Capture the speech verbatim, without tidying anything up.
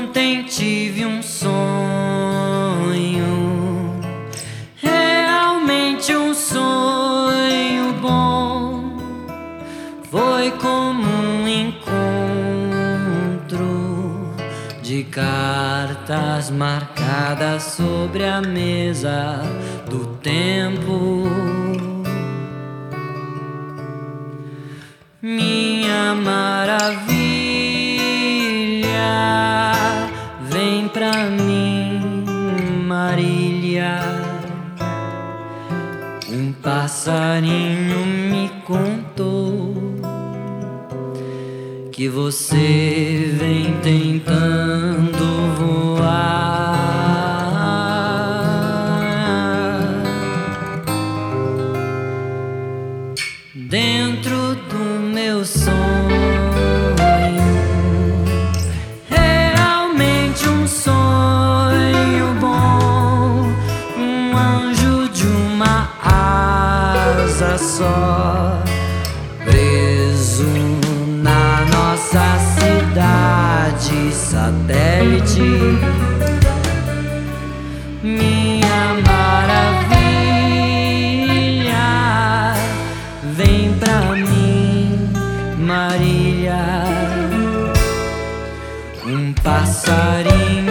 Ontem tive um sonho, realmente um sonho bom. Foi como um encontro de cartas marcadas sobre a mesa do tempo. Minha maravilha, vem pra mim, Marília. Um passarinho me contou que você vem tentando voar. Dentro do meu sonho, realmente um sonho bom, um anjo de uma asa só, preso na nossa cidade satélite. Minha maravilha, vem pra mim, Marília. Um passarinho